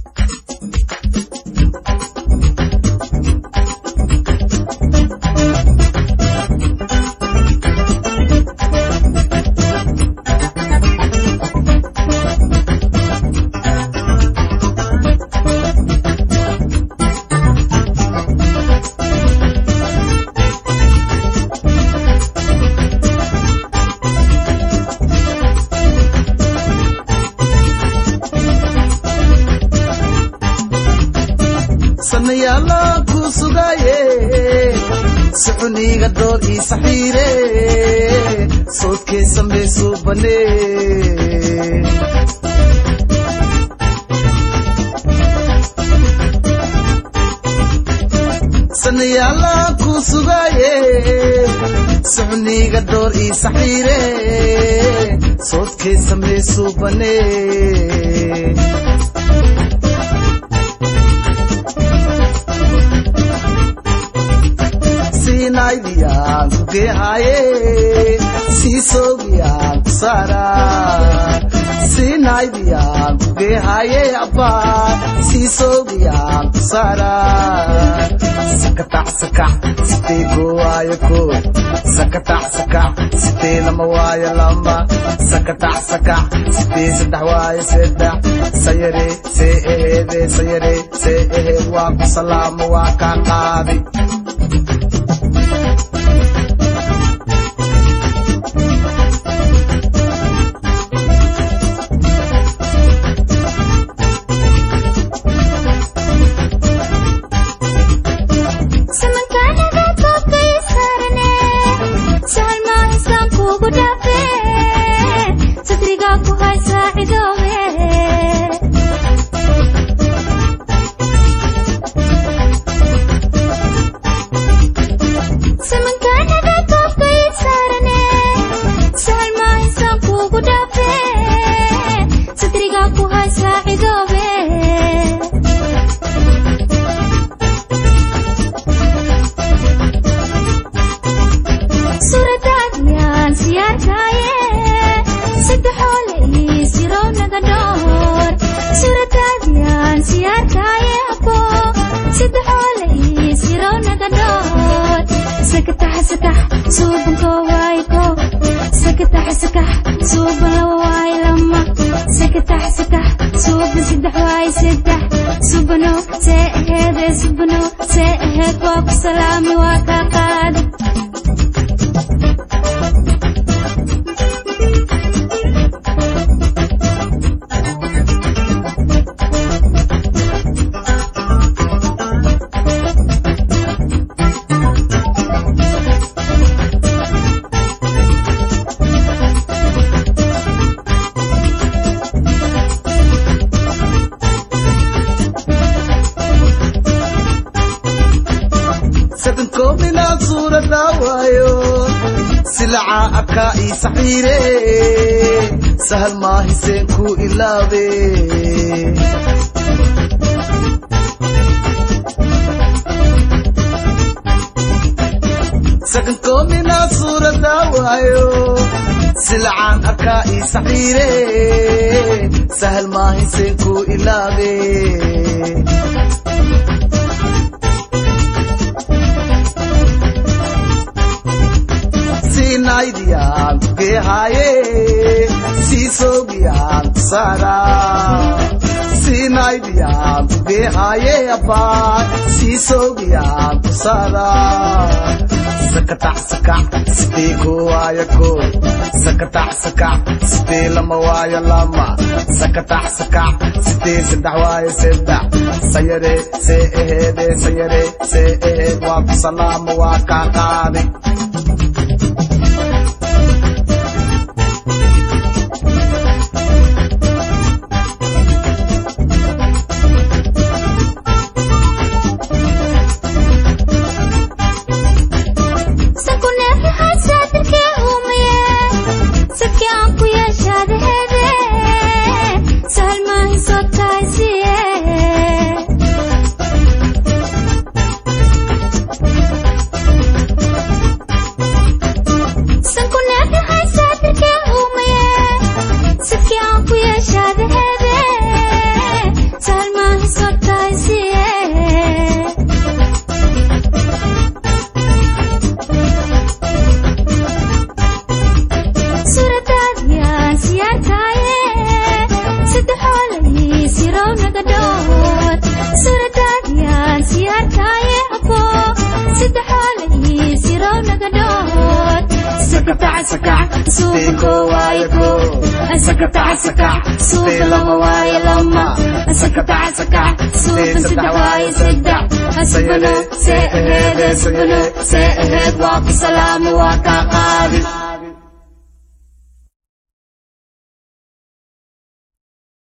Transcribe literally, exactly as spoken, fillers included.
sanayala kusugaye suuniga door ii saxiire soodkee samayso bane sanayala kusugaye suuniga door ii saxiire soodkee samayso bane Sinaidiyan kugehaye sisogiyan kusara Sinaidiyan kugehaye abba sisogiyan kusara Sakata saka site goaya ko Sakata saka site lama waya lama Sakata saka site sedah waya sedah Sayare se ehede sayare se ehed wa salam wa kakadi سهل ما حسين كو إلاوي سكن كومينا صورة داوايو سلعان أكائي سحيري سهل ما حسين كو إلاوي Sinaidiyan kugehaye sisogiyan kusara Sinaidiyan kugehaye abba sisogiyan kusara Sakata saka site goaya ko Sakata saka site lama waya lama Sakata saka site sedah waya sedah Sayare se ehede sayare se ehed wa salam wa kakari سدحالي سيرون قدود سكتع سكع سوكو وايكو سكتع سكع سوك لما واي لما سكتع سكع سوك سدح واي سدع سبنو سيهد سبنو سيهد واقي سلام واقا قادي